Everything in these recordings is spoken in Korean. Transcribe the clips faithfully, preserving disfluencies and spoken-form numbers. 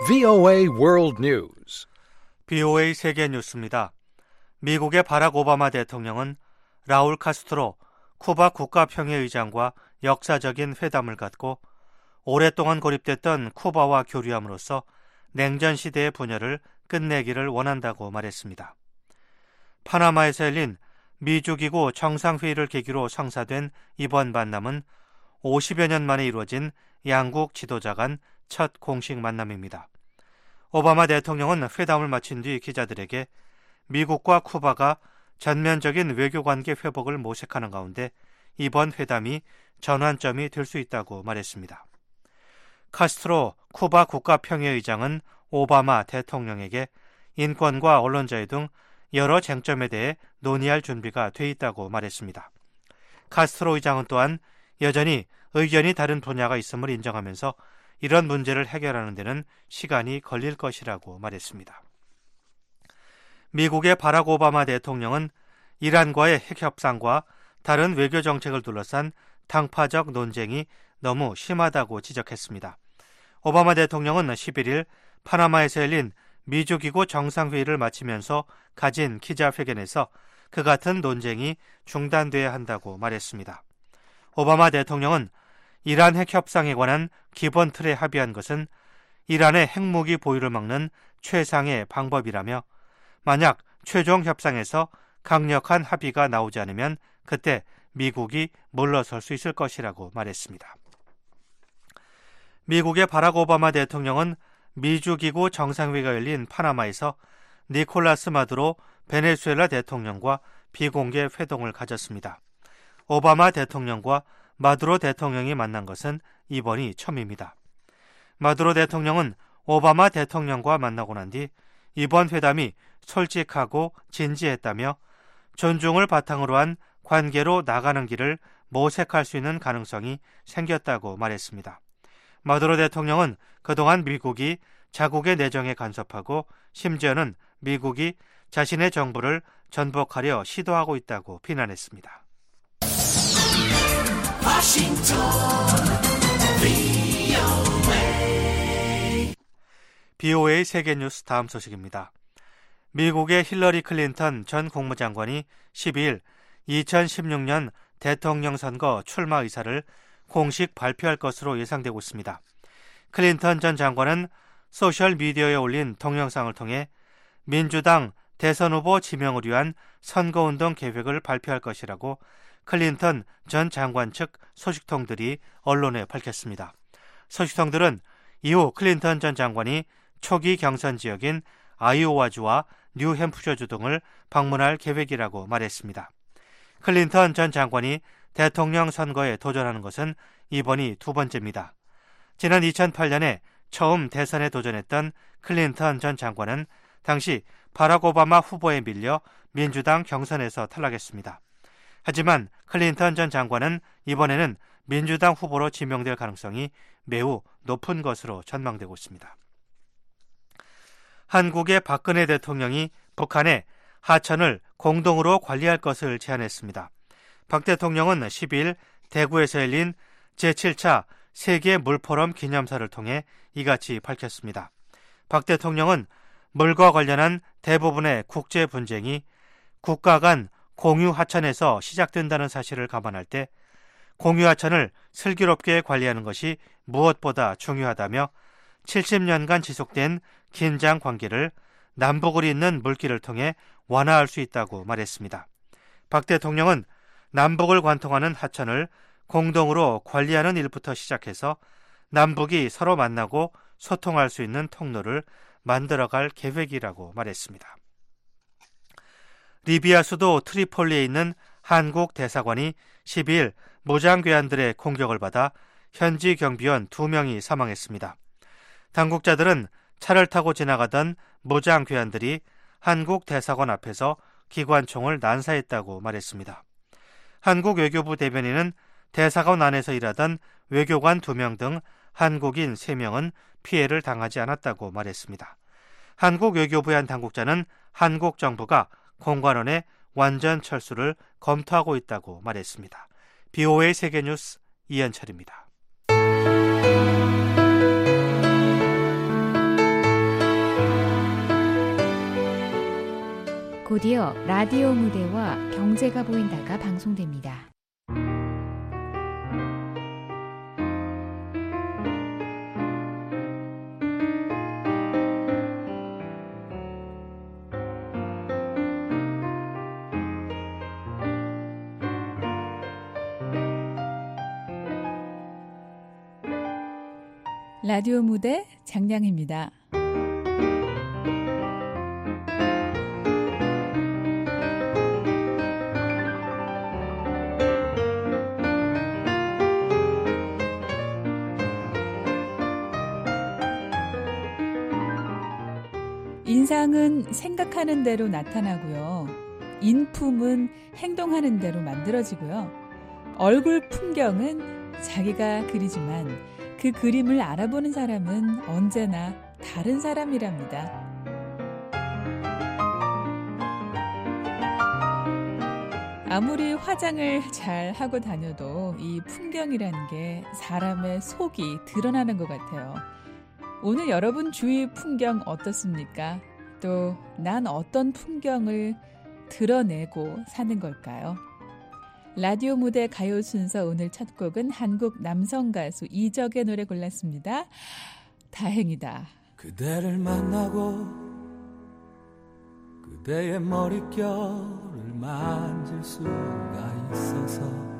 브이오에이 World News. 브이오에이 세계 뉴스입니다. 미국의 바락 오바마 대통령은 라울 카스트로 쿠바 국가평화의장과 역사적인 회담을 갖고 오랫동안 고립됐던 쿠바와 교류함으로써 냉전 시대의 분열을 끝내기를 원한다고 말했습니다. 파나마에서 열린 미주기구 정상회의를 계기로 성사된 이번 만남은 오십여 년 만에 이루어진 양국 지도자 간 첫 공식 만남입니다. 오바마 대통령은 회담을 마친 뒤 기자들에게 미국과 쿠바가 전면적인 외교관계 회복을 모색하는 가운데 이번 회담이 전환점이 될 수 있다고 말했습니다. 카스트로 쿠바 국가평화의장은 오바마 대통령에게 인권과 언론 자유 등 여러 쟁점에 대해 논의할 준비가 돼 있다고 말했습니다. 카스트로 의장은 또한 여전히 의견이 다른 분야가 있음을 인정하면서 이런 문제를 해결하는 데는 시간이 걸릴 것이라고 말했습니다. 미국의 바락 오바마 대통령은 이란과의 핵 협상과 다른 외교 정책을 둘러싼 당파적 논쟁이 너무 심하다고 지적했습니다. 오바마 대통령은 십일 일 파나마에서 열린 미주기구 정상회의를 마치면서 가진 기자회견에서 그 같은 논쟁이 중단돼야 한다고 말했습니다. 오바마 대통령은 이란 핵 협상에 관한 기본 틀에 합의한 것은 이란의 핵무기 보유를 막는 최상의 방법이라며 만약 최종 협상에서 강력한 합의가 나오지 않으면 그때 미국이 물러설 수 있을 것이라고 말했습니다. 미국의 바락 오바마 대통령은 미주기구 정상회의가 열린 파나마에서 니콜라스 마두로 베네수엘라 대통령과 비공개 회동을 가졌습니다. 오바마 대통령과 마두로 대통령이 만난 것은 이번이 처음입니다. 마두로 대통령은 오바마 대통령과 만나고 난 뒤 이번 회담이 솔직하고 진지했다며 존중을 바탕으로 한 관계로 나가는 길을 모색할 수 있는 가능성이 생겼다고 말했습니다. 마두로 대통령은 그동안 미국이 자국의 내정에 간섭하고 심지어는 미국이 자신의 정부를 전복하려 시도하고 있다고 비난했습니다. 워싱턴 브이오에이 브이오에이 세계뉴스 다음 소식입니다. 미국의 힐러리 클린턴 전 국무장관이 십이 일 이천십육 년 대통령 선거 출마 의사를 공식 발표할 것으로 예상되고 있습니다. 클린턴 전 장관은 소셜미디어에 올린 동영상을 통해 민주당 대선 후보 지명을 위한 선거운동 계획을 발표할 것이라고 클린턴 전 장관 측 소식통들이 언론에 밝혔습니다. 소식통들은 이후 클린턴 전 장관이 초기 경선 지역인 아이오와주와 뉴햄프셔주 등을 방문할 계획이라고 말했습니다. 클린턴 전 장관이 대통령 선거에 도전하는 것은 이번이 두 번째입니다. 지난 이천팔 년에 처음 대선에 도전했던 클린턴 전 장관은 당시 바락 오바마 후보에 밀려 민주당 경선에서 탈락했습니다. 하지만 클린턴 전 장관은 이번에는 민주당 후보로 지명될 가능성이 매우 높은 것으로 전망되고 있습니다. 한국의 박근혜 대통령이 북한의 하천을 공동으로 관리할 것을 제안했습니다. 박 대통령은 십이 일 대구에서 열린 제칠 차 세계 물포럼 기념사를 통해 이같이 밝혔습니다. 박 대통령은 물과 관련한 대부분의 국제 분쟁이 국가 간 공유 하천에서 시작된다는 사실을 감안할 때 공유 하천을 슬기롭게 관리하는 것이 무엇보다 중요하다며 칠십 년간 지속된 긴장 관계를 남북을 잇는 물길을 통해 완화할 수 있다고 말했습니다. 박 대통령은 남북을 관통하는 하천을 공동으로 관리하는 일부터 시작해서 남북이 서로 만나고 소통할 수 있는 통로를 만들어갈 계획이라고 말했습니다. 리비아 수도 트리폴리에 있는 한국 대사관이 십이 일 무장괴한들의 공격을 받아 현지 경비원 두 명이 사망했습니다. 당국자들은 차를 타고 지나가던 무장괴한들이 한국 대사관 앞에서 기관총을 난사했다고 말했습니다. 한국 외교부 대변인은 대사관 안에서 일하던 외교관 두 명 등 한국인 세 명은 피해를 당하지 않았다고 말했습니다. 한국 외교부의 한 당국자는 한국 정부가 공관원의 완전 철수를 검토하고 있다고 말했습니다. 브이오에이 세계뉴스 이현철입니다. 곧이어 라디오 무대와 경제가 보인다가 방송됩니다. 라디오 무대 장량입니다. 인상은 생각하는 대로 나타나고요. 인품은 행동하는 대로 만들어지고요. 얼굴 풍경은 자기가 그리지만 그 그림을 알아보는 사람은 언제나 다른 사람이랍니다. 아무리 화장을 잘 하고 다녀도 이 풍경이라는 게 사람의 속이 드러나는 것 같아요. 오늘 여러분 주위 풍경 어떻습니까? 또 난 어떤 풍경을 드러내고 사는 걸까요? 라디오 무대 가요 순서 오늘 첫 곡은 한국 남성 가수 이적의 노래 골랐습니다. 다행이다. 그대를 만나고 그대의 머릿결을 만질 수가 있어서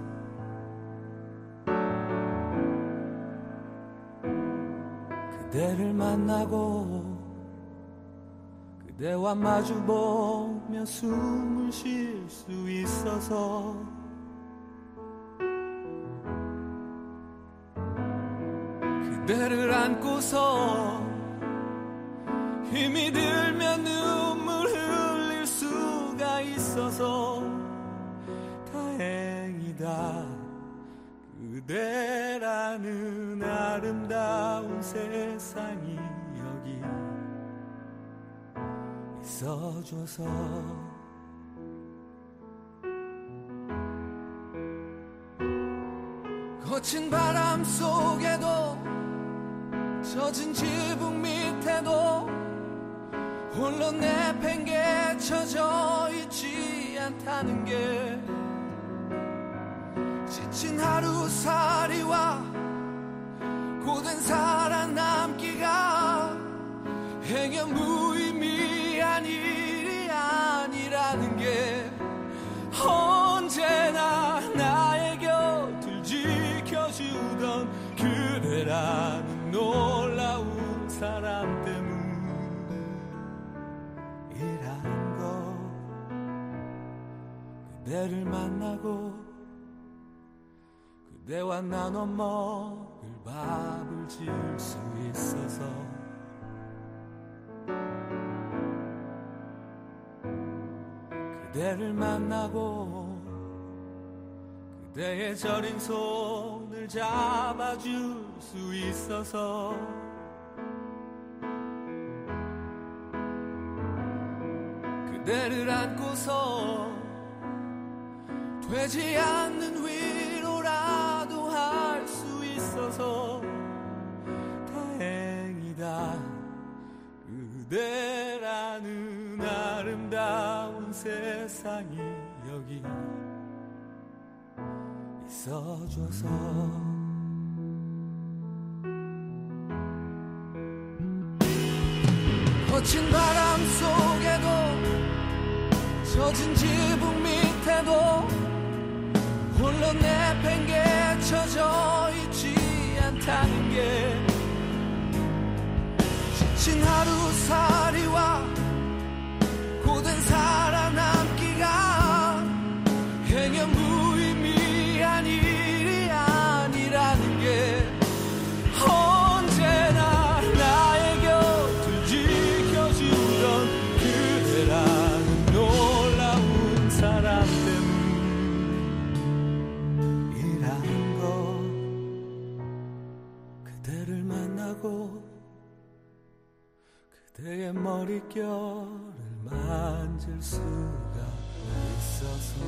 그대를 만나고 그대와 마주보며 숨을 쉴 수 있어서 그대를 안고서 힘이 들면 눈물 흘릴 수가 있어서 다행이다. 그대라는 아름다운 세상이 여기 있어줘서 거친 바람 속에도 젖은 지붕 밑에도 홀로 내팽개쳐져 있지 않다는 게 지친 하루살이와 고된 살아남기가 행여 무의미한 일이 아니라는 게 언제나 나의 곁을 지켜주던 그대라는 놀라운 사람 때문이란 것 그대를 만나고 그대와 나눠 먹을 밥을 지을 수 있어서 그대를 만나고 그대의 저린 손을 잡아줄 수 있어서 그대를 안고서 되지 않는 위로라도 할 수 있어서 다행이다. 그대라는 아름다운 세상이 여기 있어줘서 거친 바람 속에도 젖은 지붕 밑에도 홀로 내팽개쳐져 있지 않다는 게 지친 하루살이와 고된 살아남기가 행여 무의미한 일이 아니라는 게 언제나 나의 곁을 지켜주던 그대라는 놀라운 사람 때문이란 것 그대를 만나고 그대의 머릿결을 만질 수가 있어서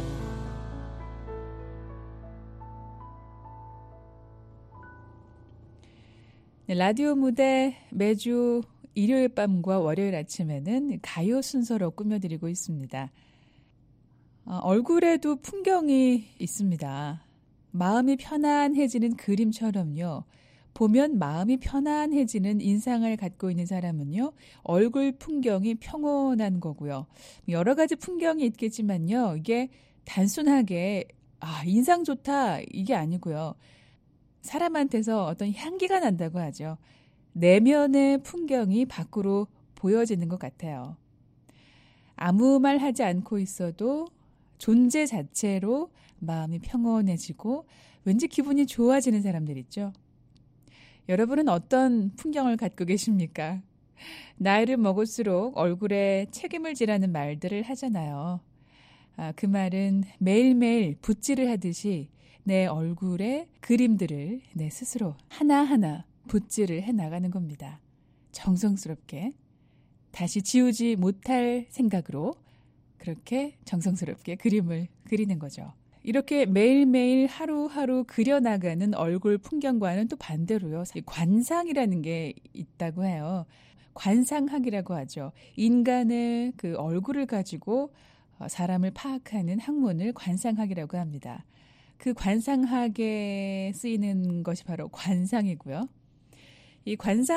네, 라디오 무대 매주 일요일 밤과 월요일 아침에는 가요 순서로 꾸며드리고 있습니다. 어, 얼굴에도 풍경이 있습니다. 마음이 편안해지는 그림처럼요. 보면 마음이 편안해지는 인상을 갖고 있는 사람은요. 얼굴 풍경이 평온한 거고요. 여러 가지 풍경이 있겠지만요. 이게 단순하게 아, 인상 좋다 이게 아니고요. 사람한테서 어떤 향기가 난다고 하죠. 내면의 풍경이 밖으로 보여지는 것 같아요. 아무 말 하지 않고 있어도 존재 자체로 마음이 평온해지고 왠지 기분이 좋아지는 사람들 있죠. 여러분은 어떤 풍경을 갖고 계십니까? 나이를 먹을수록 얼굴에 책임을 지라는 말들을 하잖아요. 아, 그 말은 매일매일 붓질을 하듯이 내 얼굴에 그림들을 내 스스로 하나하나 붓질을 해나가는 겁니다. 정성스럽게 다시 지우지 못할 생각으로 그렇게 정성스럽게 그림을 그리는 거죠. 이렇게 매일매일 하루하루 그려나가는 얼굴 풍경과는 또 반대로요. 관상이라는 게 있다고 해요. 관상학이라고 하죠. 인간의 그 얼굴을 가지고 사람을 파악하는 학문을 관상학이라고 합니다. 그 관상학에 쓰이는 것이 바로 관상이고요. 이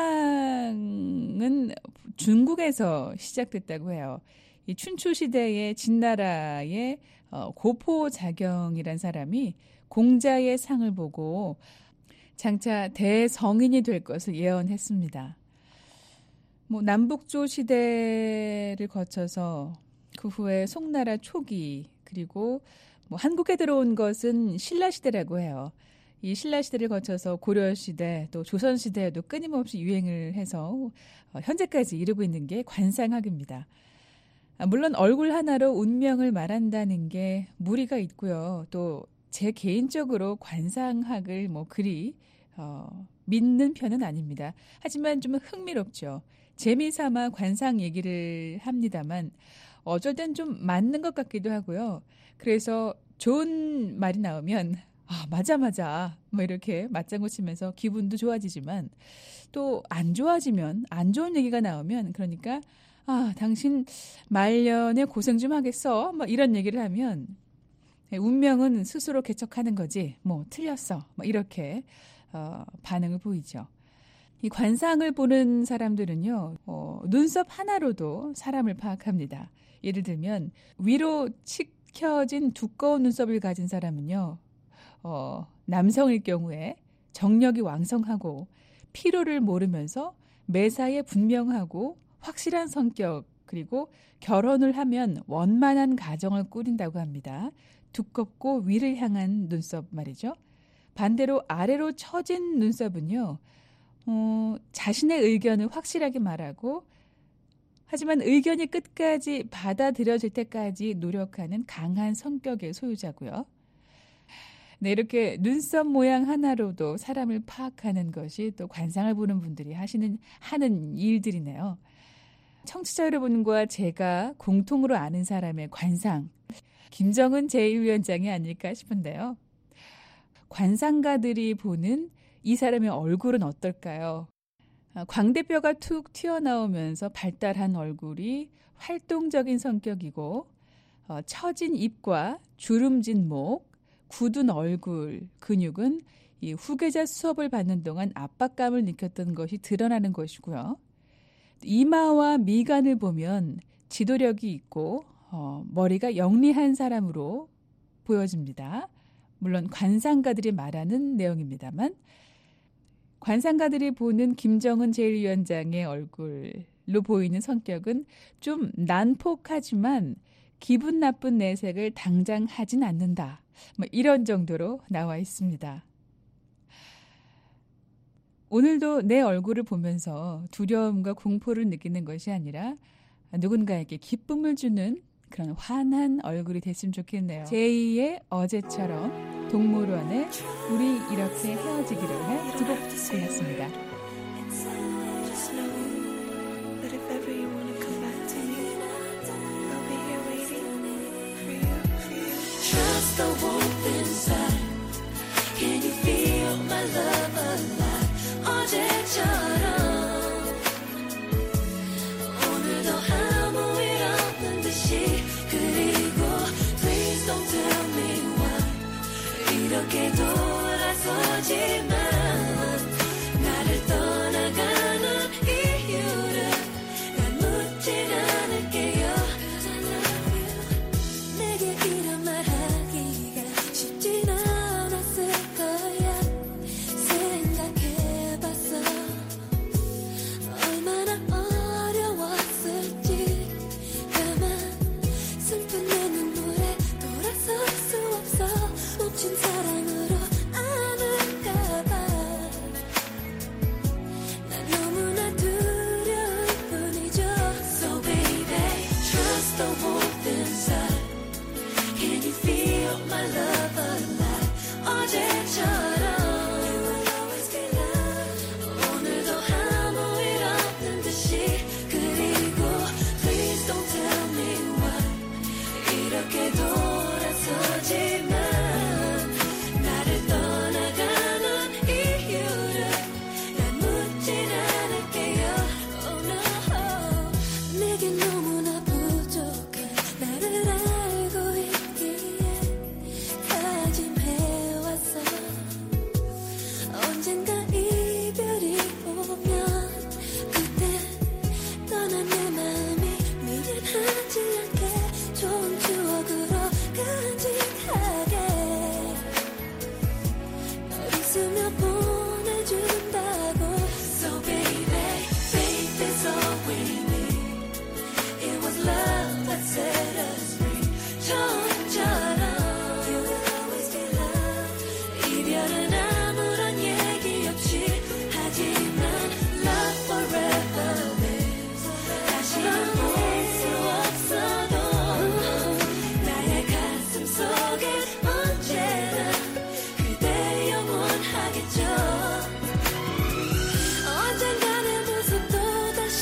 관상은 중국에서 시작됐다고 해요. 이 춘추 시대의 진나라의 고포자경이란 사람이 공자의 상을 보고 장차 대성인이 될 것을 예언했습니다. 뭐 남북조 시대를 거쳐서 그 후에 송나라 초기 그리고 뭐 한국에 들어온 것은 신라 시대라고 해요. 이 신라 시대를 거쳐서 고려 시대 또 조선 시대에도 끊임없이 유행을 해서 현재까지 이르고 있는 게 관상학입니다. 물론 얼굴 하나로 운명을 말한다는 게 무리가 있고요. 또 제 개인적으로 관상학을 뭐 그리 어, 믿는 편은 아닙니다. 하지만 좀 흥미롭죠. 재미삼아 관상 얘기를 합니다만 어쩔 땐 좀 맞는 것 같기도 하고요. 그래서 좋은 말이 나오면 아 맞아 맞아 뭐 이렇게 맞장구 치면서 기분도 좋아지지만 또 안 좋아지면 안 좋은 얘기가 나오면 그러니까 아 당신 말년에 고생 좀 하겠어 뭐 이런 얘기를 하면 운명은 스스로 개척하는 거지 뭐 틀렸어 뭐 이렇게 어, 반응을 보이죠. 이 관상을 보는 사람들은요 어, 눈썹 하나로도 사람을 파악합니다. 예를 들면 위로 치켜진 두꺼운 눈썹을 가진 사람은요 어, 남성일 경우에 정력이 왕성하고 피로를 모르면서 매사에 분명하고 확실한 성격 그리고 결혼을 하면 원만한 가정을 꾸린다고 합니다. 두껍고 위를 향한 눈썹 말이죠. 반대로 아래로 처진 눈썹은요. 어, 자신의 의견을 확실하게 말하고 하지만 의견이 끝까지 받아들여질 때까지 노력하는 강한 성격의 소유자고요. 네, 이렇게 눈썹 모양 하나로도 사람을 파악하는 것이 또 관상을 보는 분들이 하시는 하는 일들이네요. 청취자 여러분과 제가 공통으로 아는 사람의 관상, 김정은 제일 위원장이 아닐까 싶은데요. 관상가들이 보는 이 사람의 얼굴은 어떨까요? 광대뼈가 툭 튀어나오면서 발달한 얼굴이 활동적인 성격이고 어, 처진 입과 주름진 목, 굳은 얼굴, 근육은 이 후계자 수업을 받는 동안 압박감을 느꼈던 것이 드러나는 것이고요. 이마와 미간을 보면 지도력이 있고 어, 머리가 영리한 사람으로 보여집니다. 물론 관상가들이 말하는 내용입니다만 관상가들이 보는 김정은 제일 위원장의 얼굴로 보이는 성격은 좀 난폭하지만 기분 나쁜 내색을 당장 하진 않는다. 뭐 이런 정도로 나와 있습니다. 오늘도 내 얼굴을 보면서 두려움과 공포를 느끼는 것이 아니라 누군가에게 기쁨을 주는 그런 환한 얼굴이 됐으면 좋겠네요. 제이의 어제처럼 동물원에 우리 이렇게 헤어지기로 해 두 곡 골랐습니다. Trust the warmth inside. Can you feel my love alive? 어제처럼 이렇게 돌아서지만 나를 떠나가는 이유를 난 묻진 않을게요. 내게 이런 말 하기가 쉽진 않았을 거야. 생각해봤어. 얼마나 어려웠을지. 다만 슬픈 내 눈물에 돌아설 수 없어. 멈춘 사랑으로 아는가봐. 난 너무나 두려울 뿐이죠. So baby, trust the warmth inside. Can you feel my love alive? 어제처럼 you will always be loved. 오늘도 아무 일 없는 듯이. 그리고 please don't tell me why 이렇게 돌아서지만 나를 떠나가는 이유를 난 묻진 않을게요. Oh no, 내겐 너무나 부족한 나를 알고 있기에 다짐해왔어. 언젠가 이별이 오면 그때 떠난 내 마음이 미련하지 않게 좋은 추억으로 간직하게 널 있으며 보내준다고. So baby, faith is all we need. It was love that set us free. 처음처럼 you will always be loved. 이별은 아무런 얘기 없이. 하지만 love forever lives. 다시는 볼 수 없어도 나의 가슴 속엔 언제나 그대 영원하겠죠. 언젠가 내 모습도 다시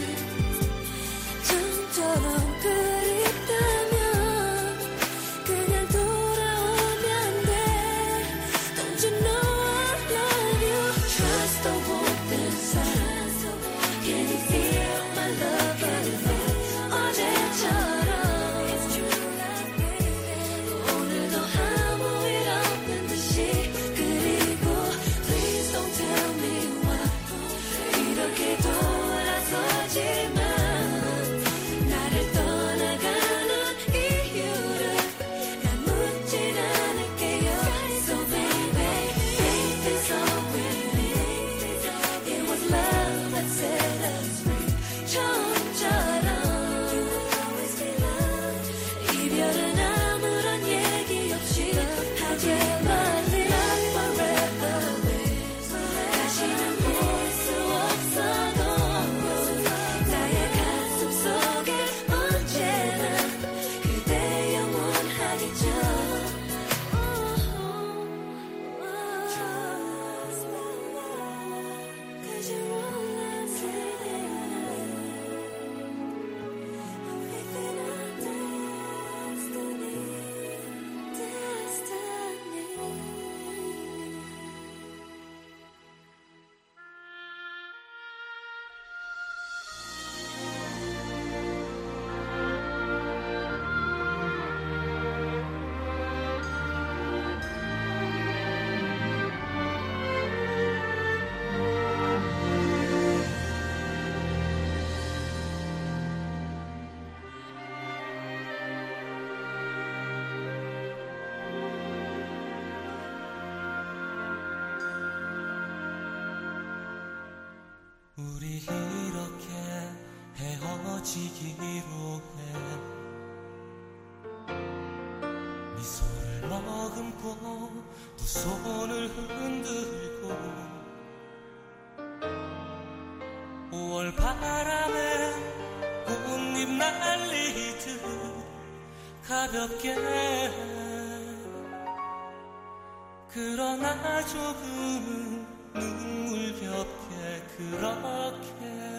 처음처럼 그립다면 그냥 돌아오면 돼. Don't you know I love you? Trust the warmth inside. Can you feel my love alive? 어제처럼 it's true love, baby. 오늘도 아무 일 없는 듯이. 그리고 please don't tell me why 이렇게 돌아서지만 나를 떠나가는 이유를 난 묻진 않을게요. So baby, faith is all we need. It was love that set us free. 처음처럼 you will always be loved. 이별은 아무런 얘기 없이. 하지만 love forever lives. 다시는 볼 수 없어도 나의 가슴 속에 언제나 그대 영원하겠죠. Cause you're all I'm saying. I'm within our destiny, destiny. 우리 이렇게 헤어지기로 해. 미소를 머금고 두 손을 흔들고 오월 바람에 꽃잎 날리듯 가볍게. 그러나 조금은 눈물겹게 그렇게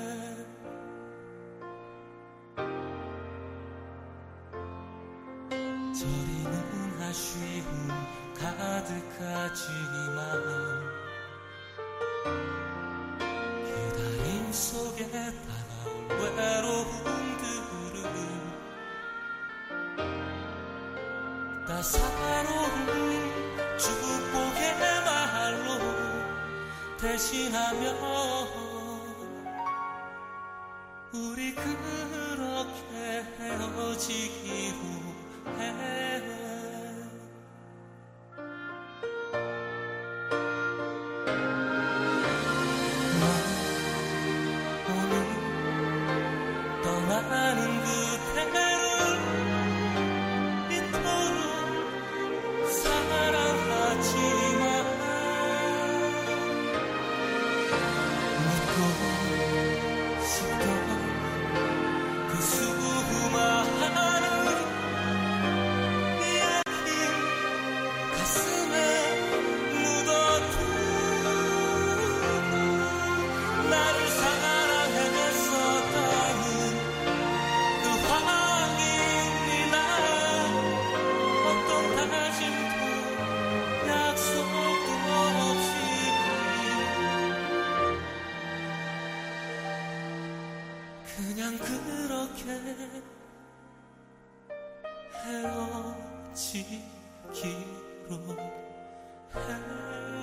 저리는 아쉬움 가득하지만 기다림 속에 다가올 외로움들은 따사로운 축복의 말로 대신하며 우리 그렇게 헤어지기로 해. 너 오늘 떠나는 그대를 이토록 사랑하지만 묻고 싶던 그 수많은 이야기 가슴에 묻어두고 나를 사랑했었다는 그 확인이나 어떤 다짐도 약속도 없이 그냥 그렇게 헤어지기로 해.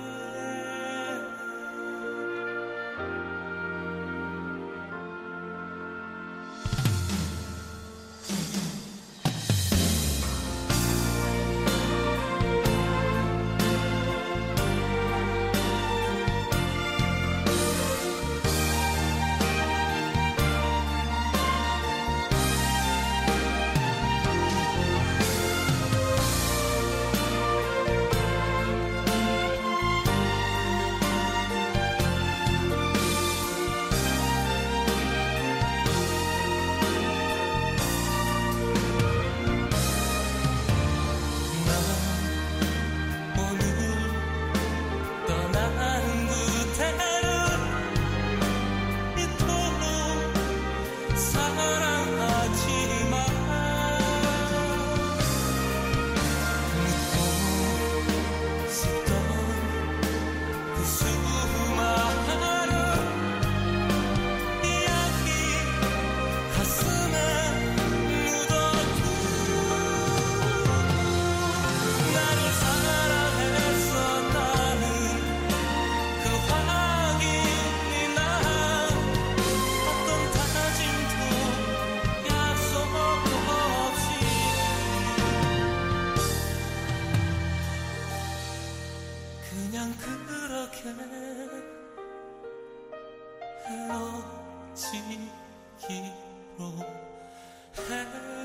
그냥 그렇게 헤어지기로 해.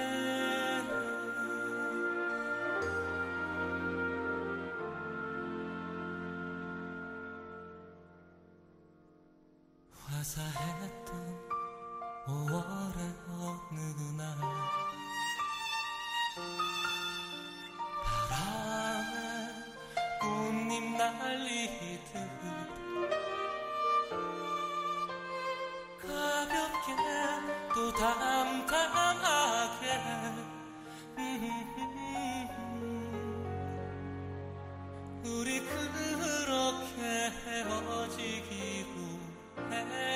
화사했던 오월의 어느 날 바람에 꽃잎 날리듯 가볍게 또 담담하게 우리 그렇게 헤어지기로 해.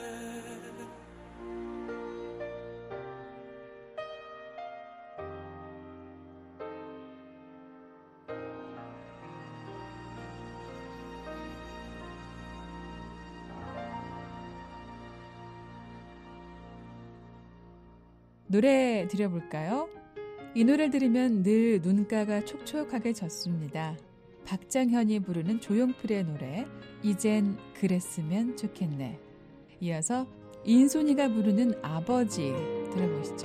노래 드려볼까요? 이 노래를 들으면 늘 눈가가 촉촉하게 젖습니다. 박장현이 부르는 조용필의 노래 이젠 그랬으면 좋겠네. 이어서 인순이가 부르는 아버지 들어보시죠.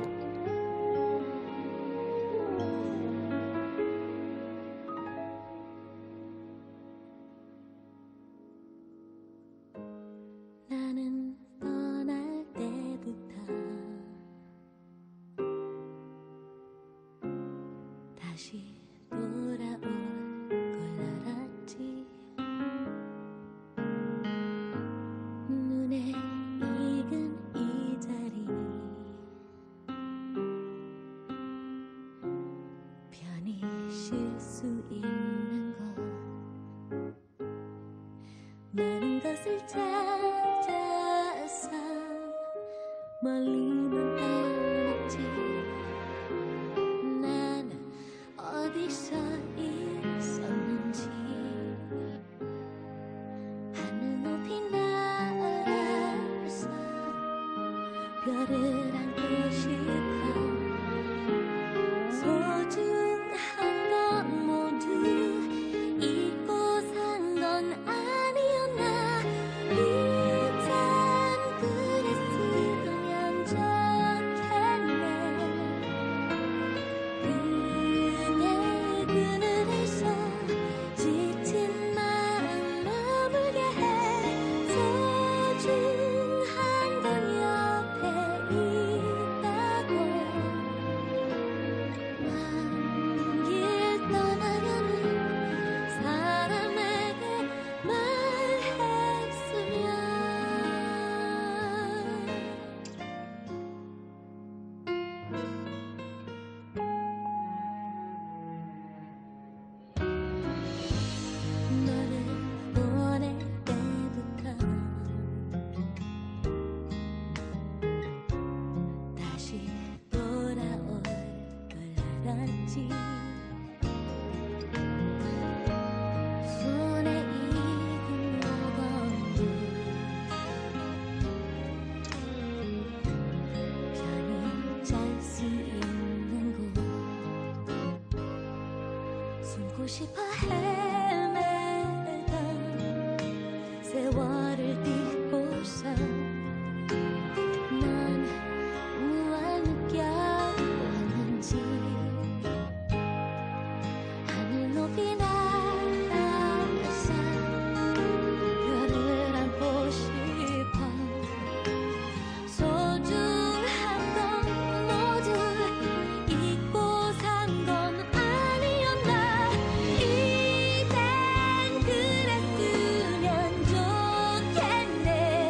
나는 떠날 때부터 다시 돌아올 걸 알았지. 눈에 익은 이 자리 편히 쉴 수 있는 곳 많은 것을 찾아서 멀리만 떠났지. 난 어디서 있었나 알고 싶어 헤매던 세월을 딛고서 난 무얼 느껴왔는지 하늘 높이 날아서 별을 안고 싶어 소중한 건 모두 잊고 산 건 아니었나 이젠 그랬으면 좋겠네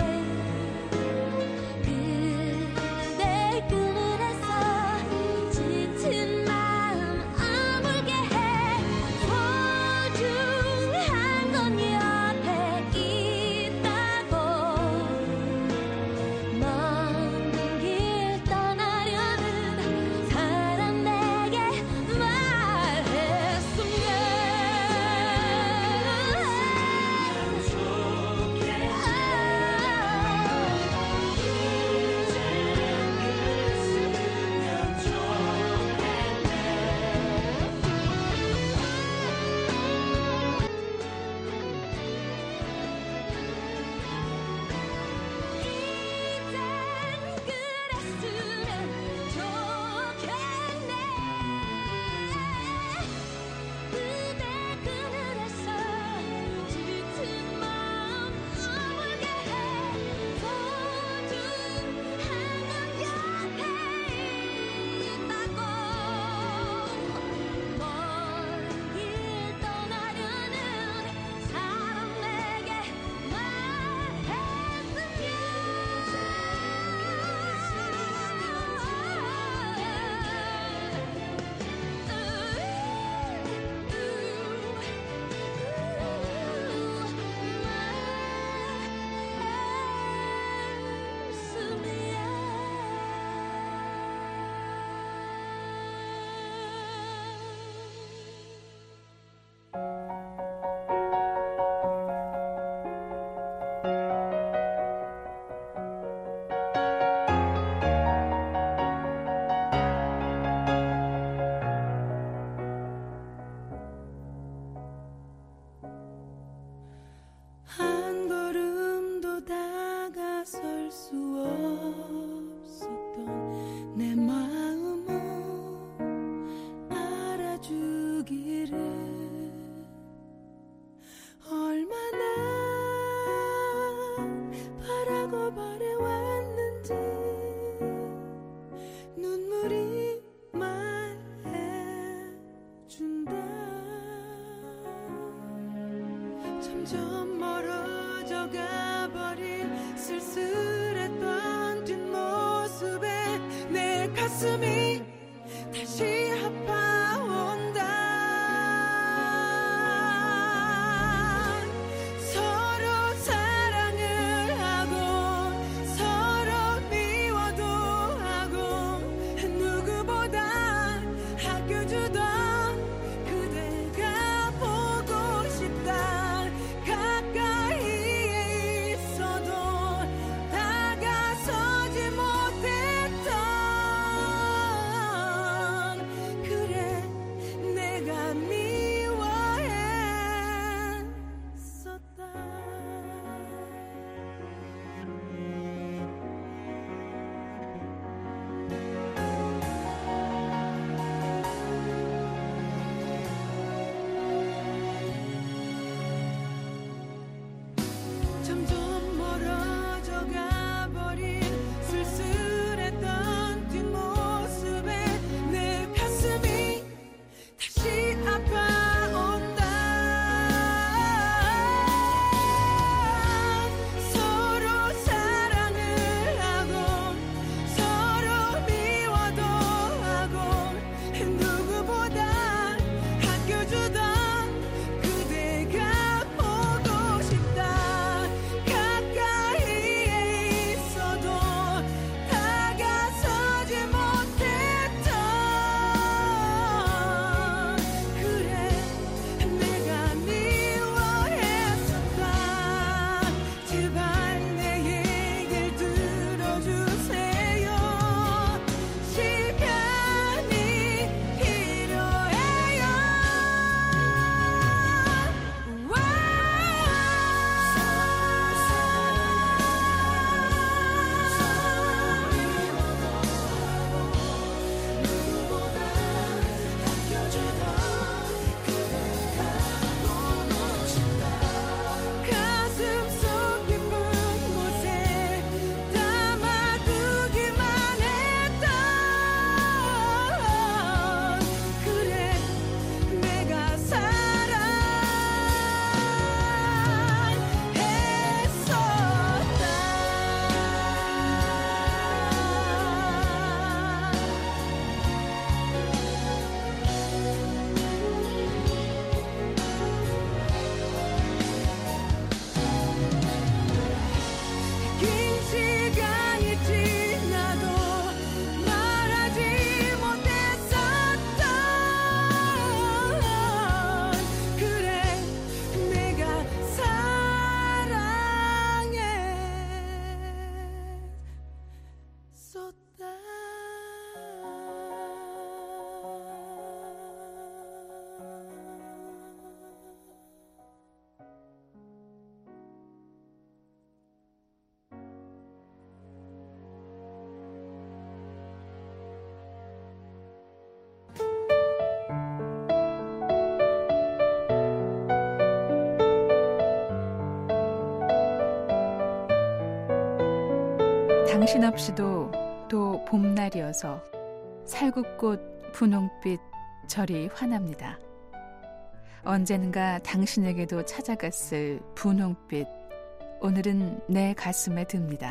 그댈 그늘에서 짙은 마음 아물게 해 소중한 건 옆에 있다고 먼 길 떠나려는 사람 내게 한 걸음도 다가설 수 없었던 내 마음을 알아주기를 얼마나 바라고 바래왔는지 눈물이 말해준다 점점 멀어져 가버린 쓸쓸했던 뒷모습에 내 가슴이 다시 아파온다 서로 사랑을 하고 서로 미워도 하고 누구보다 아껴주던 그대가 보고 싶다 가까이에 있어도 다가서지 못했던 그 당신 없이도 또 봄날이어서 살구꽃 분홍빛 절이 환합니다. 언젠가 당신에게도 찾아갔을 분홍빛, 오늘은 내 가슴에 듭니다.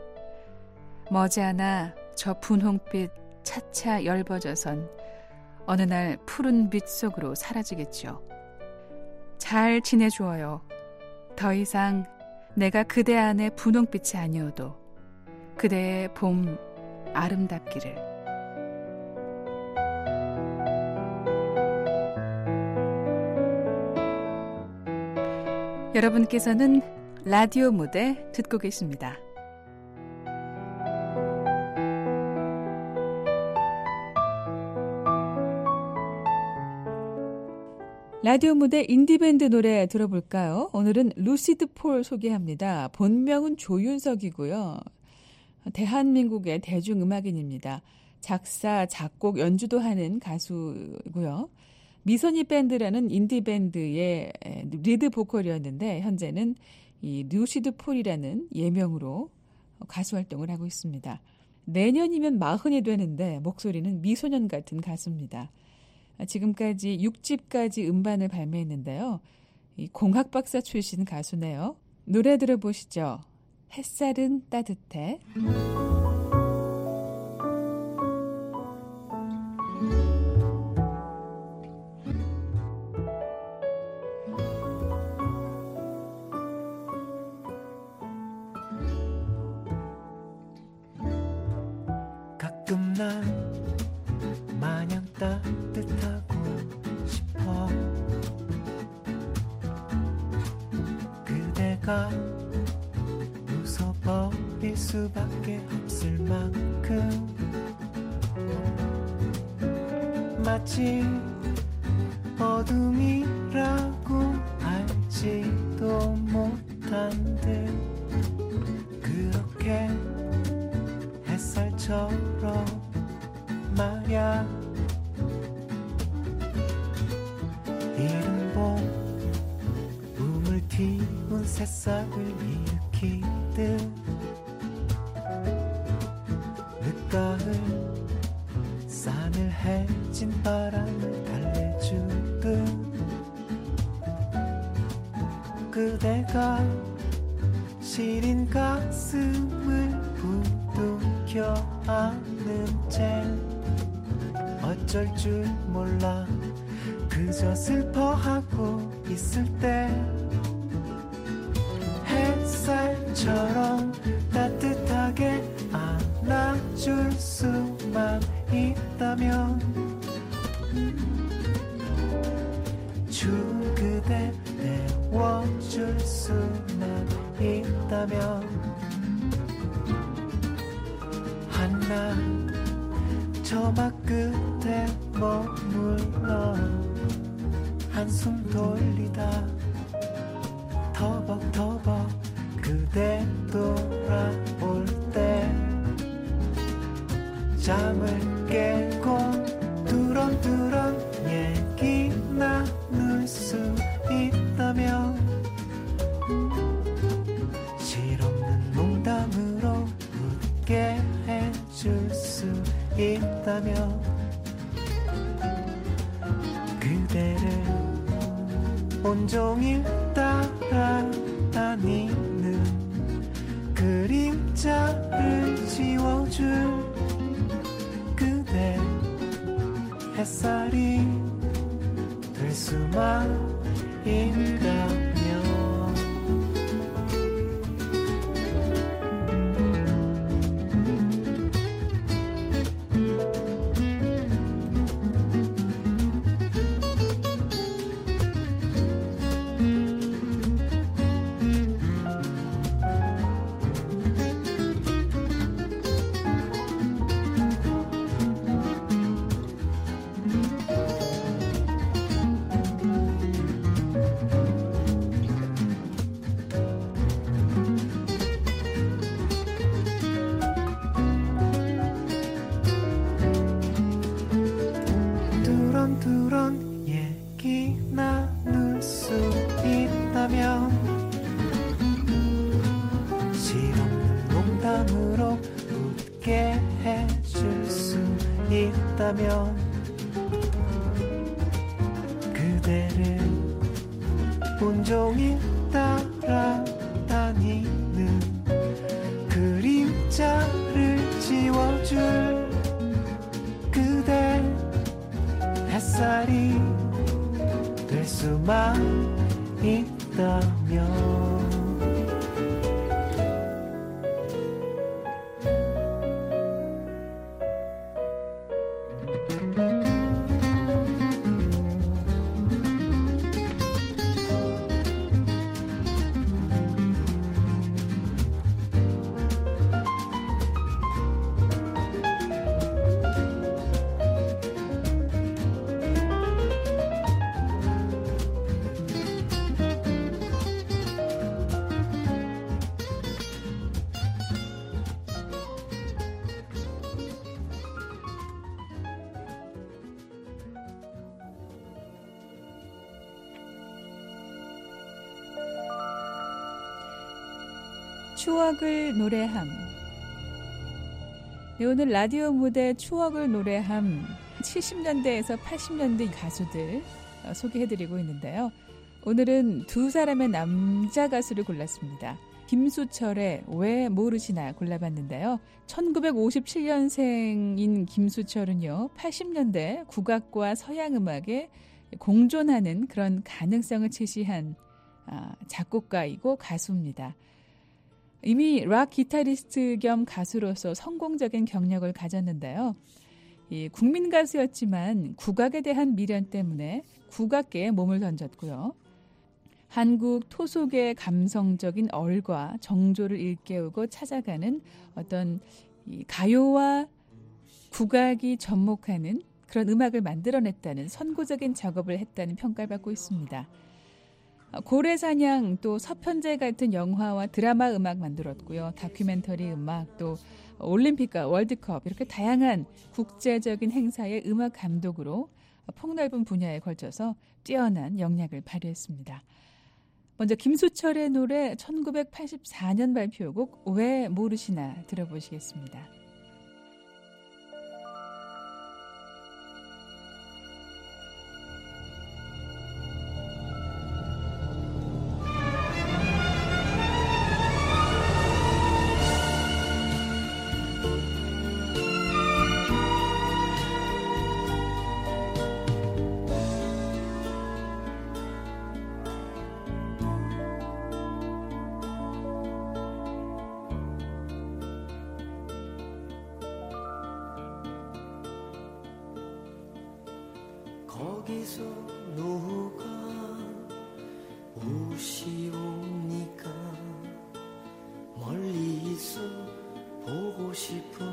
머지않아 저 분홍빛 차차 엷어져선 어느 날 푸른 빛 속으로 사라지겠죠. 잘 지내주어요. 더 이상 내가 그대 안에 분홍빛이 아니어도 그대의 봄 아름답기를. 여러분께서는 라디오 무대 듣고 계십니다. 라디오 무대 인디밴드 노래 들어볼까요? 오늘은 루시드 폴 소개합니다. 본명은 조윤석이고요. 대한민국의 대중음악인입니다. 작사, 작곡, 연주도 하는 가수고요. 미소니 밴드라는 인디밴드의 리드 보컬이었는데 현재는 이 루시드 폴이라는 예명으로 가수 활동을 하고 있습니다. 내년이면 마흔이 되는데 목소리는 미소년 같은 가수입니다. 지금까지 육 집까지 음반을 발매했는데요. 이 공학 박사 출신 가수네요. 노래 들어보시죠. 햇살은 따뜻해. 가끔 난 마냥 따뜻하고 싶어. 그대가 웃어버릴 수밖에 없을 만큼 마치 어둠이라고 알지도 못한 듯 그렇게 햇살처럼 말야. 이른 봄 우물 튀운 새싹을 일으키듯 늦가을 싸늘해진 바람을 달래주듯 그대가 시린 가슴을 부둥켜 안는 채 어쩔 줄 몰라 그저 슬퍼하고 있을 때 햇살처럼 따뜻하게 안아줄 수만 있다면 추운 그대 데워줄 수만 있다면 한낮 저막 끝에 머물러 한숨 돌리다 터벅터벅 그대 돌아올 때 잠을 깨고 두런두런 얘기 나눌 수 있다면 실없는 농담으로 웃게 해줄 수 있다면 그대를 온종일 따라다니는 그림자를 지워줄 그대 햇살이 될 수만 있다면 두런두런 얘기 나눌 수 있다면 실없는 농담으로 있다면 그대를 온종일 따라다니는 그림자를 지워줄 그대 햇살이 될 수만 있다면 추억을 노래함. 네, 오늘 라디오 무대 추억을 노래함 칠십 년대에서 팔십 년대 가수들 소개해드리고 있는데요. 오늘은 두 사람의 남자 가수를 골랐습니다. 김수철의 왜 모르시나 골라봤는데요. 천구백오십칠 년생인 김수철은요, 팔십 년대 국악과 서양 음악에 공존하는 그런 가능성을 제시한 작곡가이고 가수입니다. 이미 락 기타리스트 겸 가수로서 성공적인 경력을 가졌는데요. 이 국민 가수였지만 국악에 대한 미련 때문에 국악계에 몸을 던졌고요. 한국 토속의 감성적인 얼과 정조를 일깨우고 찾아가는 어떤 이 가요와 국악이 접목하는 그런 음악을 만들어냈다는 선구적인 작업을 했다는 평가를 받고 있습니다. 고래사냥 또 서편제 같은 영화와 드라마 음악 만들었고요. 다큐멘터리 음악 또 올림픽과 월드컵 이렇게 다양한 국제적인 행사의 음악 감독으로 폭넓은 분야에 걸쳐서 뛰어난 역량을 발휘했습니다. 먼저 김수철의 노래 천구백팔십사 년 발표곡 왜 모르시나 들어보시겠습니다. 거기서 누가 오시옵니까? 멀리서 보고 싶은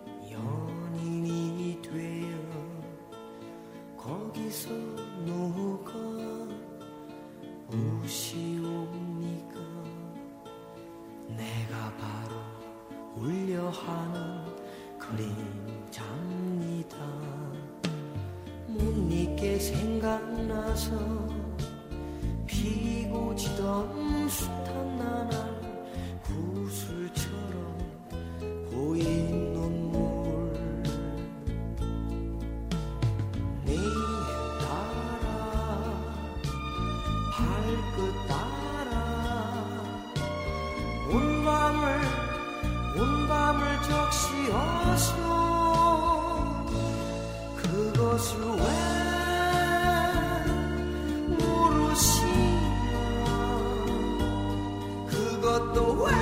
연인이 되어 거기서 누가 오시옵니까? 내가 바로 울려하는 그림자입니다. 못 잊게 생각나서 피고 지던 숱한 나날 구슬처럼 고인 눈물 네 따라 발끝 따라 온 밤을 온 밤을 적시어서 그것을 왜 모르시나 그것도 왜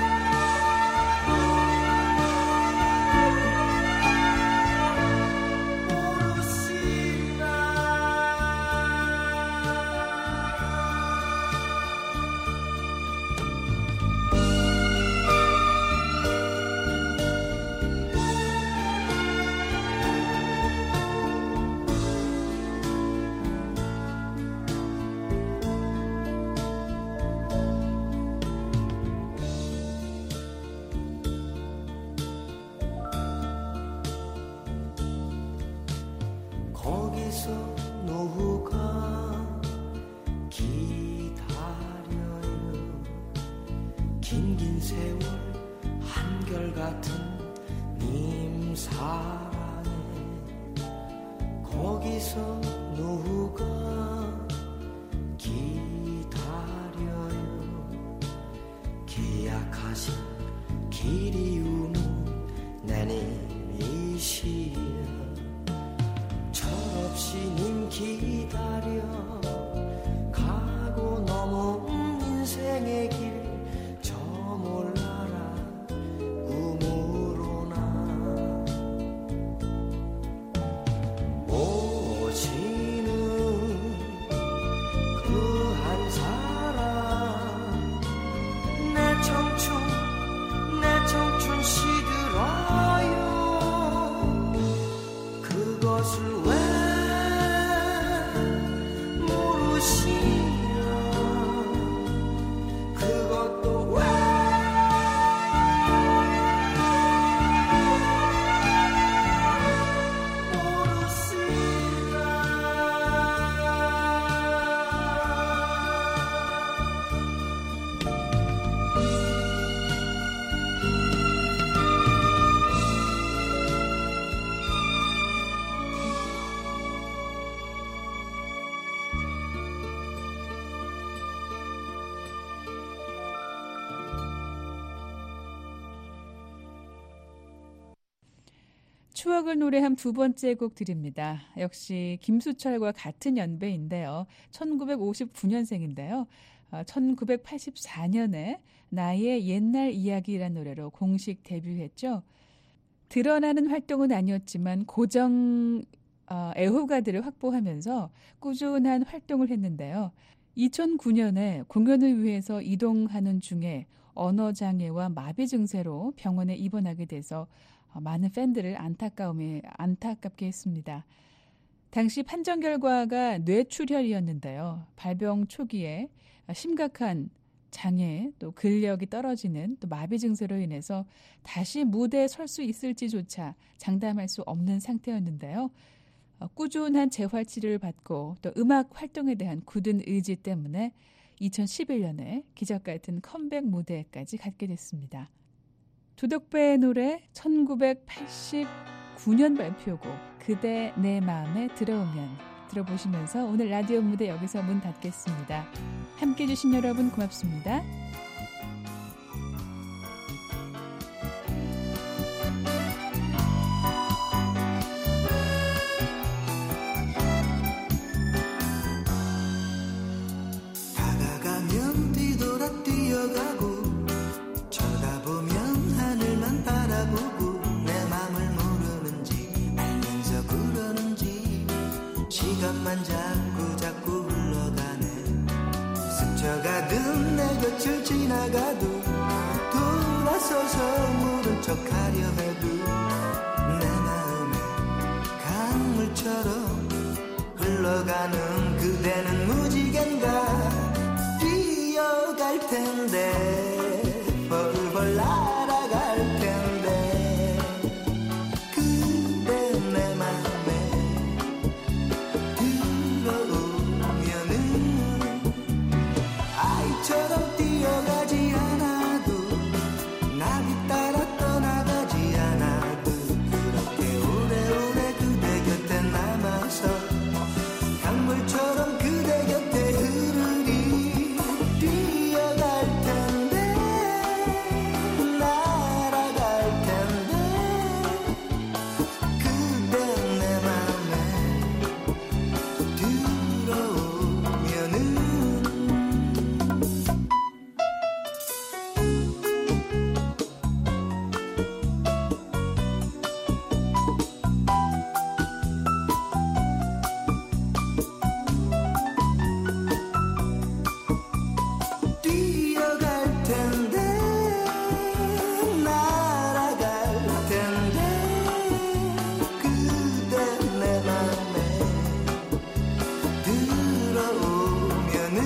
거기서 누가 기다려요 긴긴 세월 한결같은 님 사랑에 거기서 누가 기다려요 기약하신 길이우는 내님이시여 철없이 님 기다려 가고 넘은 인생의 길 저 몰라라 꿈으로나 오시는 그 한 사람 내 청춘 내 청춘 시들어요 그것을 왜 모르시냐 그것도 왜 추억을 노래한 두 번째 곡 드립니다. 역시 김수철과 같은 연배인데요. 천구백오십구 년생인데요. 천구백팔십사 년에 나의 옛날 이야기라는 노래로 공식 데뷔했죠. 드러나는 활동은 아니었지만 고정 애호가들을 확보하면서 꾸준한 활동을 했는데요. 이천구 년에 공연을 위해서 이동하는 중에 언어장애와 마비 증세로 병원에 입원하게 돼서 많은 팬들을 안타까움에 안타깝게 했습니다. 당시 판정 결과가 뇌출혈이었는데요. 발병 초기에 심각한 장애, 또 근력이 떨어지는 또 마비 증세로 인해서 다시 무대에 설 수 있을지조차 장담할 수 없는 상태였는데요. 꾸준한 재활 치료를 받고 또 음악 활동에 대한 굳은 의지 때문에 이천십일 년에 기적 같은 컴백 무대까지 갖게 됐습니다. 두덕배의 노래 천구백팔십구 년 발표곡 그대 내 마음에 들어오면 들어보시면서 오늘 라디오 무대 여기서 문 닫겠습니다. 함께해 주신 여러분 고맙습니다. 다가가면 뒤돌아 뛰어가고 쳐다보면 하늘만 바라보고 내 맘을 모르는지 알면서 그러는지 시간만 자꾸 자꾸 흘러가네 스쳐가듯 내 곁을 지나가도 돌아서서 모른 척하려 해도 내 마음에 강물처럼 흘러가는 그대는 무지갠가 뛰어갈 텐데 벌벌 날아갈 텐데 그대 내 맘에 들어오면은 아이처럼 뛰어가지 않아도 나비 따라 떠나가지 않아도 그렇게 오래오래 그대 곁에 남아서 강물처럼 그대 곁에 흐르리 뛰어갈 텐데 날아갈 텐데 그대 내 맘에 들어오면은 뛰어갈 텐데 날아갈 텐데 그대 내 맘에 들어오면은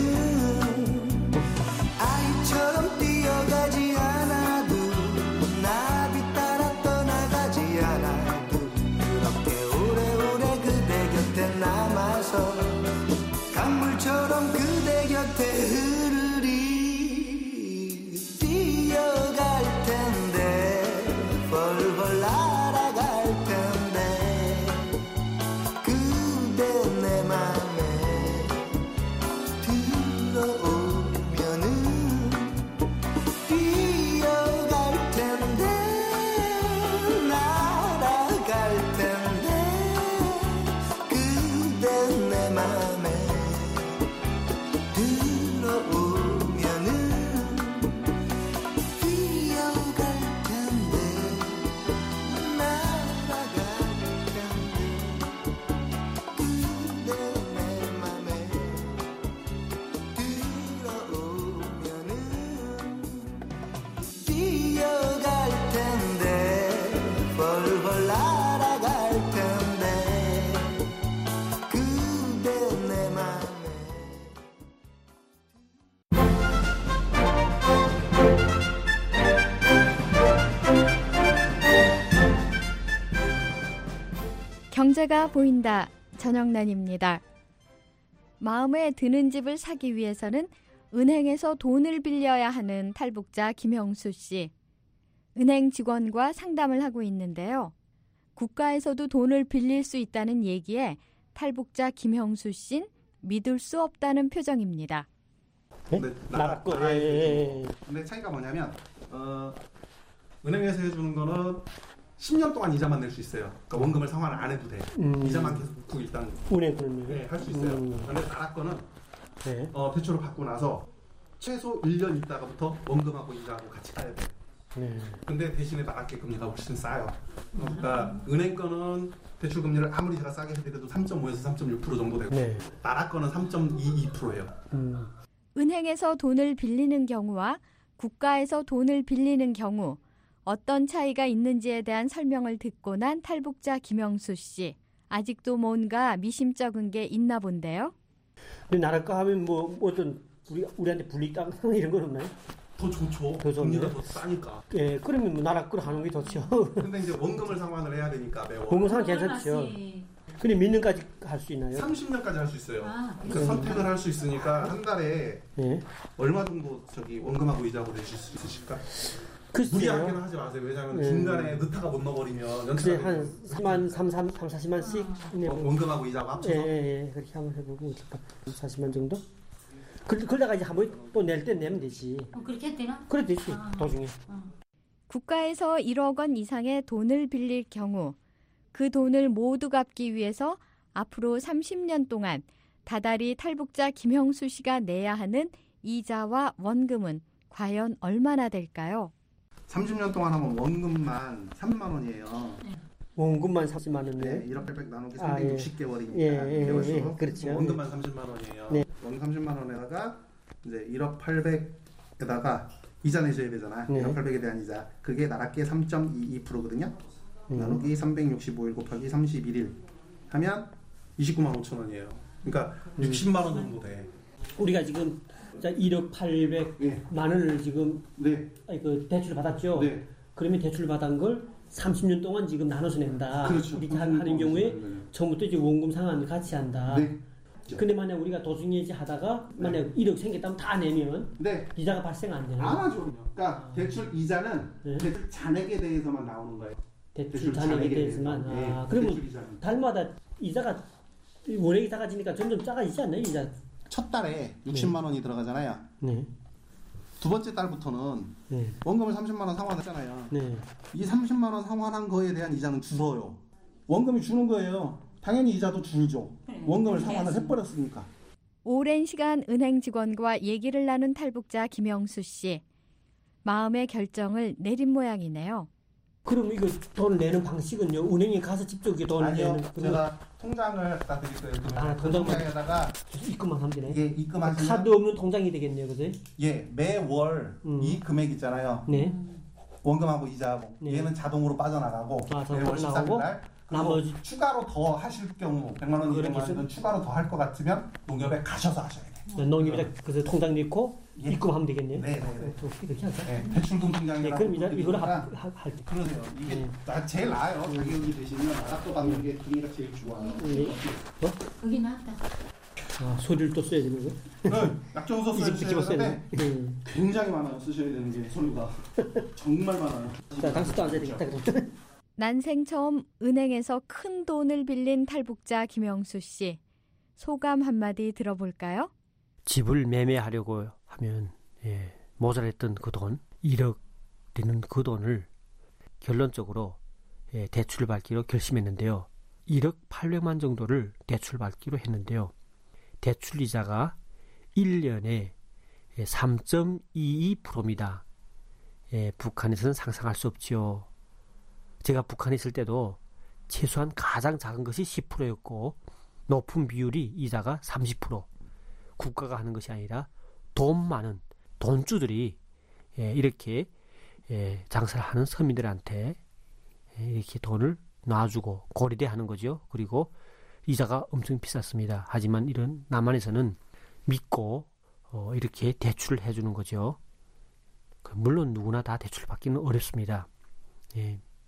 아이처럼 뛰어가지 않아도 나비 따라 떠나가지 않아도 그렇게 오래오래 그대 곁에 남아서 강물처럼 그대 곁에 흐르리 뛰어갈 텐데 벌벌 날아갈 텐데 그 경제가 보인다. 전영란입니다. 마음에 드는 집을 사기 위해서는 은행에서 돈을 빌려야 하는 탈북자 김형수 씨. 은행 직원과 상담을 하고 있는데요. 국가에서도 돈을 빌릴 수 있다는 얘기에 탈북자 김형수 씨는 믿을 수 없다는 표정입니다. 근데 나라 거. 예, 예. 근데 차이가 뭐냐면 어, 은행에서 해주는 거는 십 년 동안 이자만 낼 수 있어요. 그러니까 원금을 상환을 안 해도 돼. 음. 이자만 계속 붙고 일단 은행 거는 네, 할 수 있어요. 음. 그런데 나라 거는 네. 어, 대출을 받고 나서 최소 일 년 있다가부터 원금하고 이자하고 같이 따야 돼. 네. 근데 대신에 나라께 금리가 훨씬 싸요. 그러니까 은행 거는 대출 금리를 아무리 제가 싸게 해드려도 삼 점 오에서 삼 점 육 퍼센트 정도 되고 네. 나라 거는 삼 점 이이 퍼센트예요. 음. 은행에서 돈을 빌리는 경우와 국가에서 돈을 빌리는 경우 어떤 차이가 있는지에 대한 설명을 듣고 난 탈북자 김형수 씨. 아직도 뭔가 미심쩍은 게 있나 본데요. 근데 나라 거 하면 뭐 어떤 우리 우리한테 불이익 땅 이런 건 없나요? 더 좋죠. 더 좋네. 금리가 더 싸니까. 예, 그러면 뭐 나라 거로 하는 게 좋죠. 근데 이제 원금을 상환을 해야 되니까 매월. 원금 상환 괜찮죠. 근데 몇 년까지 할 수 있나요? 삼십 년까지 할 수 있어요. 아, 그러니까 네. 선택을 할 수 있으니까 한 달에 예. 얼마 정도 저기 원금하고 이자하고 내실 수 있으실까? 글쎄요. 무리하게는 하지 마세요. 왜냐하면 네. 중간에 늦다가 못 넣어버리면 그래 연체가 한 삼만 삼, 삼, 삼, 사십만씩 네. 어, 원금하고 이자하고 합쳐서 예, 예, 예. 그렇게 한번 해보고 어떨까? 사십만 정도? 그, 그러다가 이제 한번 또 낼 때 내면 되지. 어, 그렇게 했대나? 그래 되지. 아. 도중에. 국가에서 일억 원 이상의 돈을 빌릴 경우 그 돈을 모두 갚기 위해서 앞으로 삼십 년 동안 다달이 탈북자 김형수 씨가 내야 하는 이자와 원금은 과연 얼마나 될까요? 삼십 년 동안 하면 원금만 삼만 원이에요. 원금만 삼십만 원. 네, 일억 팔백 나누기 아, 삼백육십 개월이니까 예, 예, 개월수. 예, 그렇죠. 원금만 삼십만 원이에요. 네. 원 삼십만 원에다가 이제 일억 팔백에다가 이자 내셔야 되잖아. 네. 일억 팔백에 대한 이자. 그게 나라께 삼 점 이이 퍼센트거든요. 음. 나누기 삼백육십오 일 곱하기 삼십일 일 하면 이십구만 오천 원이에요. 그러니까 음. 육십만 원 정도 돼. 우리가 지금 일억 팔백만 네. 원을 지금 네. 아니, 그 대출 받았죠. 네. 그러면 대출 받은 걸 삼십 년 동안 지금 나눠서 낸다. 그렇죠. 이렇게 하- 하는 경우에 네. 처음부터 이제 원금 상환 같이 한다. 네. 근데 만약 우리가 도중에 이제 하다가 만약 일억 생겼다면 다 내면 네. 이자가 발생 안 되나요? 안 하죠. 그러니까 대출 이자는 네. 대출 잔액에 대해서만 나오는 거예요. 대출 잔액에 대해서만. 대해서. 아, 네. 그러면 대출 이자는. 달마다 이자가 원액이 작아지니까 점점 작아지지 않나요? 이자. 첫 달에 육십만 원이 들어가잖아요. 네. 두 번째 달부터는 네. 원금을 삼십만 원 상환했잖아요. 네. 이 삼십만 원 상환한 거에 대한 이자는 줄어요. 원금이 주는 거예요. 당연히 이자도 줄죠. 원금을 상환을 해버렸으니까. 오랜 시간 은행 직원과 얘기를 나눈 탈북자 김형수 씨. 마음의 결정을 내린 모양이네요. 그럼 이거 돈 내는 방식은요? 은행에 가서 직접 이렇게 돈을 아니요. 내는 제가 통장을 갖다 드릴 거예요. 그 아, 통장. 통장에다가 입금만 하면 되네. 이게 입금하시면 카드 없는 통장이 되겠네요, 그죠? 예, 매월 음. 이 금액 있잖아요. 네. 원금하고 이자하고 네. 얘는 자동으로 빠져나가고 아, 자동 매월 빠져나가고? 십삼 일 날 나머지 추가로 더 하실 경우 백만 원, 그렇게 이백만 원이든 추가로 더 할 것 같으면 농협에 가셔서 하셔야 돼요. 농협에다 그래서 통장 넣고 예. 입금하면 되겠네요. 네, 네, 네. 또 이렇게 하자. 네, 대출금 통장이라고 네, 그럼 이제 이거를 드리니까 할, 할 때. 그러세요. 이게 네. 나 제일 나아요. 자격이 되시면 나락도 받는 게 금리가 제일 좋아요. 네. 어? 거기 나왔다. 아, 소리를 또 써야 되는 거? 네, 약정서 써야 뒤집어 써야 되는데 되네. 네. 굉장히 많아요. 쓰셔야 되는 게 서류가 정말 많아요. 자, 당신도 앉아야 되겠다. 그럼. 난생 처음 은행에서 큰 돈을 빌린 탈북자 김형수 씨. 소감 한마디 들어볼까요? 집을 매매하려고 하면 예, 모자랐던 그 돈, 일억 되는 그 돈을 결론적으로 예, 대출 받기로 결심했는데요. 일억 팔백만 정도를 대출 받기로 했는데요. 대출 이자가 일 년에 삼 점 이이 퍼센트입니다. 예, 북한에서는 상상할 수 없지요. 제가 북한에 있을 때도 최소한 가장 작은 것이 십 퍼센트였고 높은 비율이 이자가 삼십 퍼센트. 국가가 하는 것이 아니라 돈 많은 돈주들이 예, 이렇게 예, 장사를 하는 서민들한테 예, 이렇게 돈을 놔주고 고리대 하는 거죠. 그리고 이자가 엄청 비쌌습니다. 하지만 이런 남한에서는 믿고 어, 이렇게 대출을 해주는 거죠. 물론 누구나 다 대출 받기는 어렵습니다. 예,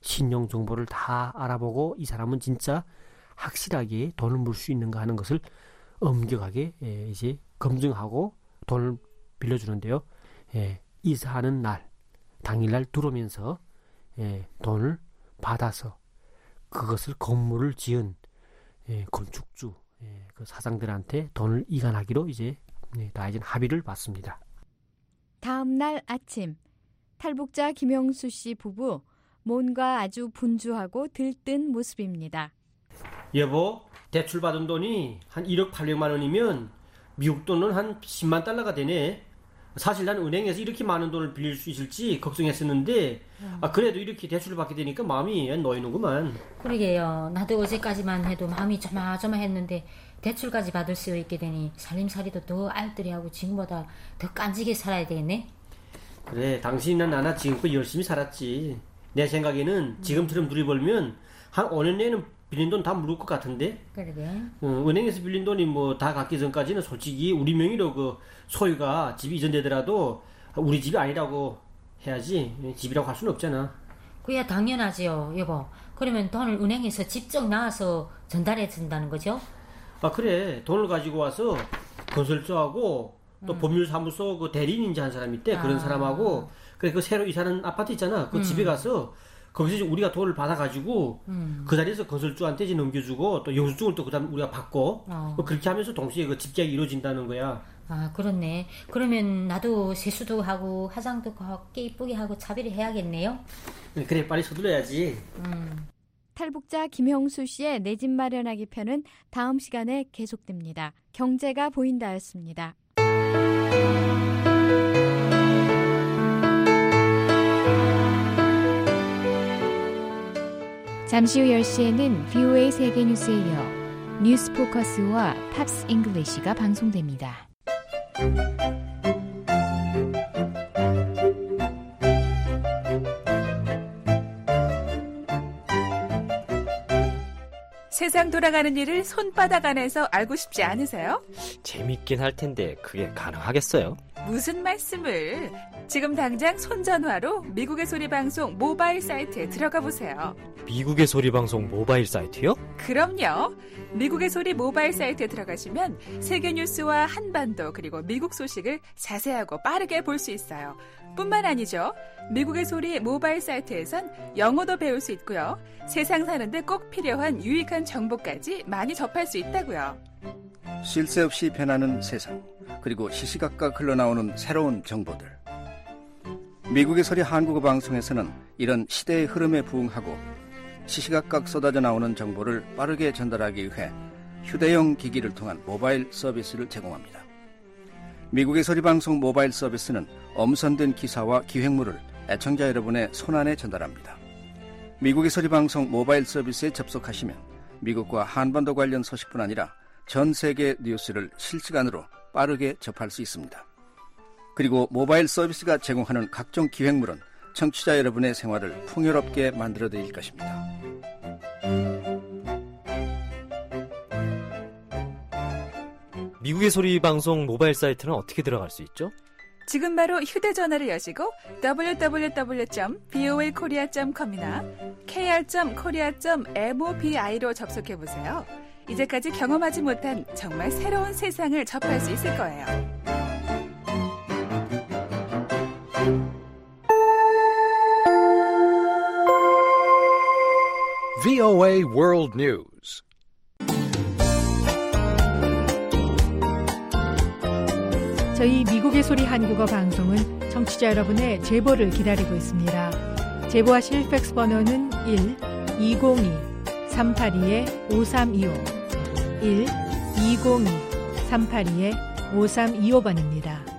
신용 정보를 다 알아보고 이 사람은 진짜 확실하게 돈을 물 수 있는가 하는 것을 엄격하게 예, 이제 검증하고 돈을 빌려주는데요. 예, 이사하는 날, 당일날 들어오면서 예, 돈을 받아서 그것을 건물을 지은 예, 건축주, 예, 그 사장들한테 돈을 이관하기로 이제 예, 다 이제 합의를 봤습니다. 다음 날 아침, 탈북자 김영수 씨 부부 뭔가 아주 분주하고 들뜬 모습입니다. 여보, 대출 받은 돈이 한 일억 팔백만 원이면 미국 돈은 한 십만 달러가 되네. 사실 난 은행에서 이렇게 많은 돈을 빌릴 수 있을지 걱정했었는데 음. 아, 그래도 이렇게 대출을 받게 되니까 마음이 놓이는구만. 그러게요. 나도 어제까지만 해도 마음이 조마조마했는데 대출까지 받을 수 있게 되니 살림살이도 더 알뜰히하고 지금보다 더 깐지게 살아야 되겠네. 그래, 당신이나 나나 지금껏 열심히 살았지. 내 생각에는 지금처럼 둘이 벌면 한 오 년 내에는 빌린 돈 다 물을 것 같은데. 그러게. 어, 은행에서 빌린 돈이 뭐 다 갚기 전까지는 솔직히 우리 명의로 그 소유가 집이 이전되더라도 우리 집이 아니라고 해야지 집이라고 할 수는 없잖아. 그야 당연하지요, 여보. 그러면 돈을 은행에서 직접 나와서 전달해 준다는 거죠? 아, 그래. 돈을 가지고 와서 건설주하고 또 음. 법률사무소 그 대리인인지 한 사람 있대. 아. 그런 사람하고 그래 그 새로 이사는 아파트 있잖아. 그 음. 집에 가서 거기서 우리가 돈을 받아가지고 음. 그 자리에서 건설주한테 이제 넘겨주고 또 영수증을 또 그다음 우리가 받고 어. 뭐 그렇게 하면서 동시에 그 집계약이 이루어진다는 거야. 아, 그렇네. 그러면 나도 세수도 하고 화장도 하고 이쁘게 하고 차비를 해야겠네요. 그래, 빨리 서둘러야지. 음. 탈북자 김형수 씨의 내 집 마련하기 편은 다음 시간에 계속됩니다. 경제가 보인다였습니다. 잠시 후 열 시에는 브이오에이 세계뉴스에 이어 뉴스 포커스와 팝스 잉글리시가 방송됩니다. 세상 돌아가는 일을 손바닥 안에서 알고 싶지 않으세요? 재밌긴 할 텐데 그게 가능하겠어요? 무슨 말씀을. 지금 당장 손전화로 미국의 소리 방송 모바일 사이트에 들어가 보세요. 미국의 소리 방송 모바일 사이트요? 그럼요. 미국의 소리 모바일 사이트에 들어가시면 세계 뉴스와 한반도 그리고 미국 소식을 자세하고 빠르게 볼 수 있어요. 뿐만 아니죠. 미국의 소리 모바일 사이트에선 영어도 배울 수 있고요. 세상 사는데 꼭 필요한 유익한 정보까지 많이 접할 수 있다고요. 쉴 새 없이 변하는 세상, 그리고 시시각각 흘러나오는 새로운 정보들. 미국의 소리 한국어 방송에서는 이런 시대의 흐름에 부응하고 시시각각 쏟아져 나오는 정보를 빠르게 전달하기 위해 휴대용 기기를 통한 모바일 서비스를 제공합니다. 미국의 소리 방송 모바일 서비스는 엄선된 기사와 기획물을 애청자 여러분의 손안에 전달합니다. 미국의 소리 방송 모바일 서비스에 접속하시면 미국과 한반도 관련 소식뿐 아니라 전 세계 뉴스를 실시간으로 빠르게 접할 수 있습니다. 그리고 모바일 서비스가 제공하는 각종 기획물은 청취자 여러분의 생활을 풍요롭게 만들어드릴 것입니다. 미국의 소리 방송 모바일 사이트는 어떻게 들어갈 수 있죠? 지금 바로 휴대전화를 여시고 더블유 더블유 더블유 점 브이오에이 코리아 점 컴이나 케이알 점 코리아 점 모바이로 접속해보세요. 이제까지 경험하지 못한 정말 새로운 세상을 접할 수 있을 거예요. 브이오에이 World News. 저희 미국의 소리 한국어 방송은 청취자 여러분의 제보를 기다리고 있습니다. 제보하실 팩스 번호는 일 이공이 삼팔이 오삼이오 일 이공이 삼팔이 오삼이오 번입니다.